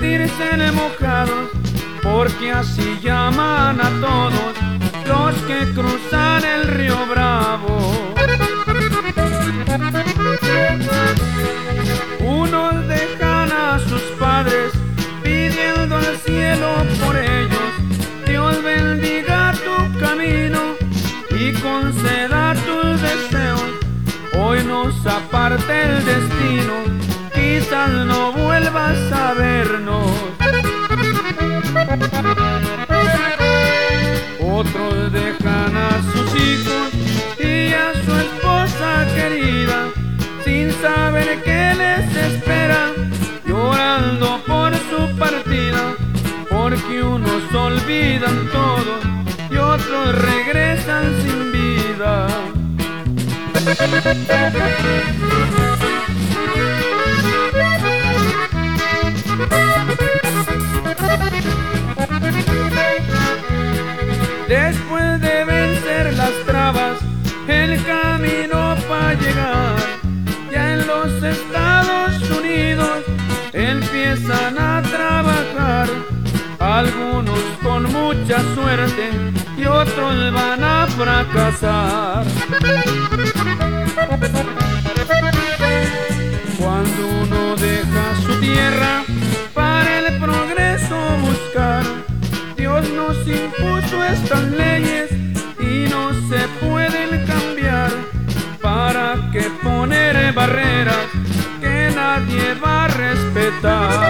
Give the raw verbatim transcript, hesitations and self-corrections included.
vestirse mojados, porque así llaman a todos los que cruzan el río Bravo. Unos dejan a sus padres pidiendo al cielo por ellos, Dios bendiga tu camino y conceda tus deseos. Hoy nos aparte el destino, quizás no vuelvas a vernos. Otros dejan a sus hijos y a su esposa querida, sin saber qué les espera, llorando por su partida, porque unos olvidan todo y otros regresan sin vida. Después de vencer las trabas, el camino para llegar, ya en los Estados Unidos empiezan a trabajar. Algunos con mucha suerte y otros van a fracasar. Cuando uno deja su tierra para el progreso buscar, Dios nos impuso estas leyes y no se pueden cambiar. ¿Para qué poner barreras que nadie va a respetar?